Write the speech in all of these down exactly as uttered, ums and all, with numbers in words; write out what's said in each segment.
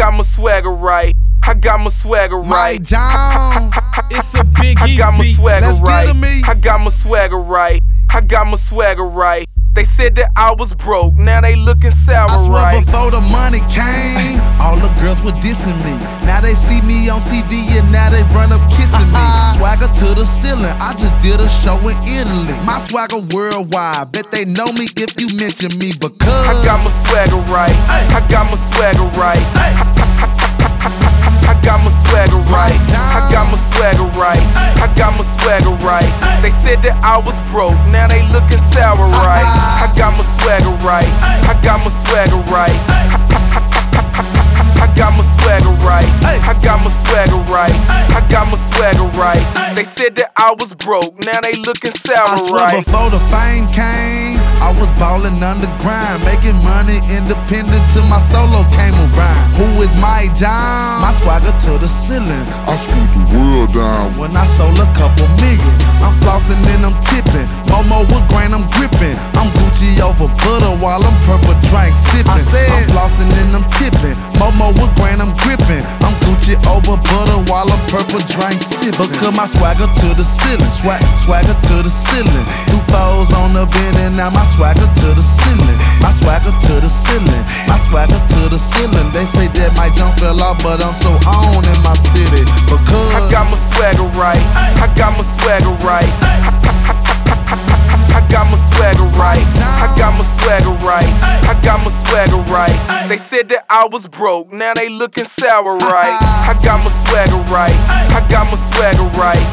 got my swagger right. I got my swagger right. Mike Jones, it's a big I got my swagger Let's right. get 'em, E. I got my swagger right. I got my swagger right. They said that I was broke, now they looking sour I swear right. before the money came, all the girls were dissing me. Now they see me on T V and now they run up kissing me. Swagger to the ceiling, I just did a show in Italy. My swagger worldwide, bet they know me if you mention me because I got my swagger right. I got my swagger right. I got my swagger right. I got my swagger right. I got my swagger right. They said that I was broke, now they looking sour right. I got my swagger right. I got my swagger right. I got my swagger right. I got my swagger right. I got my swagger right. They said that I was broke, now they looking sour I swear right. before the fame came, I was ballin' underground, making money independent till my solo came around. Who is Mike Jones? My swagger to the ceiling. I screwed the world down. When I sold a couple million, I'm flossing and I'm tipping. Momo with grain, I'm gripping. I'm Gucci over butter while I'm purple drink sipping. I said I'm flossing and I'm tipping. Momo with grain, I'm gripping. I'm Gucci over butter while I'm purple drink sipping. Because my swagger to the ceiling, swag, swagger to the ceiling. Two foes on the bend and now my swagger to the ceiling. My swagger to the ceiling. My swagger to the ceiling. They say that Mike Jones fell off, but I'm so on in my city because I got my swagger right. I got my swagger right. I got my swagger right. I got my swagger right. I got my swagger right. They said that I was broke, now they looking sour right. I got my swagger right. I got my swagger right.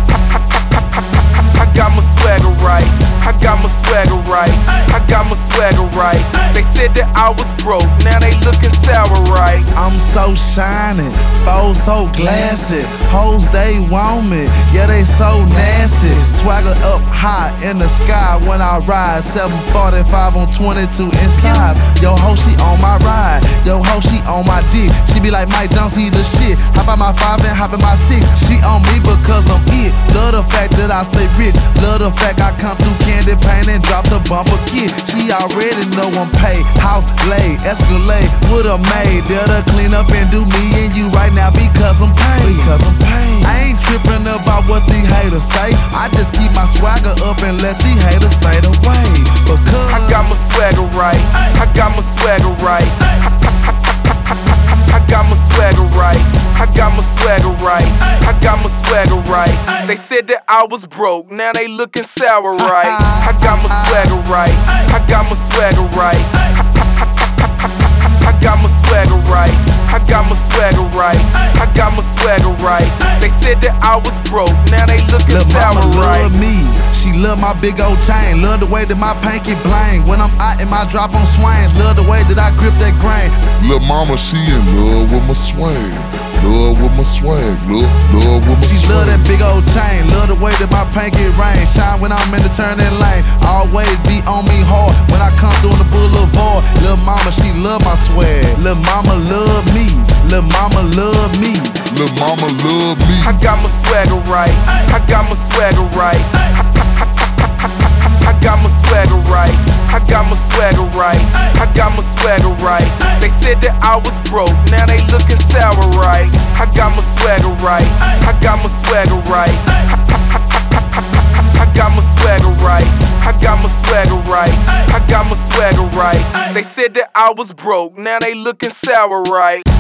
I got my swagger right. I got my swagger right. I got my swagger right. They said that I was broke, now they looking sour right. I'm so shiny, foes so glassy. Hoes they want me, yeah they so nasty. Swagger up high in the sky when I ride. seven forty-five on twenty-two inch tires. Yo ho, she on my ride. Yo ho, she on my dick. She be like Mike Jones, he the shit. Hop out my five and hop in my six. She on me because I'm it. Love the fact that I stay rich. Love the fact I come through candy paint and drop the bumper kit. She already know I'm paid. House laid, Escalade with a maid. That'll clean up and do me and you right now because I'm paid. Because I'm paid. I ain't tripping about what these haters say. I just keep my swagger up and let these haters fade away. Because I got my swagger right. I got my swagger right. I got my swagger right. I got my swagger right. I got my swagger right. They said that I was broke, now they looking sour right. I got my swagger right. I got my swagger right. I got my swagger right. I got my swagger right. I got my swagger right. They said that I was broke, now they looking Lil' sour mama right. love me, she love my big old chain. Love the way that my pinky bling. When I'm out in my drop on swings, love the way that I grip that grain. Lil' mama, she in love with my swag. Love with my swag, love, love with my She swag. love that big old chain, love the way that my pinky rain. Shine when I'm in the turning lane. Always be on me hard when I come through the boulevard. Lil' mama, she love my swag. Lil' mama love me. Lil' mama love me. Lil' mama love me. I got my swagger right. I got my swagger right. I got my swagger right. I got my swagger right. I got my swagger right. They said that I was broke, now they looking sour right. I got my swagger right. I got my swagger right. I got my swagger right. I got my swagger right. I got my swagger right. They said that I was broke, now they looking sour right.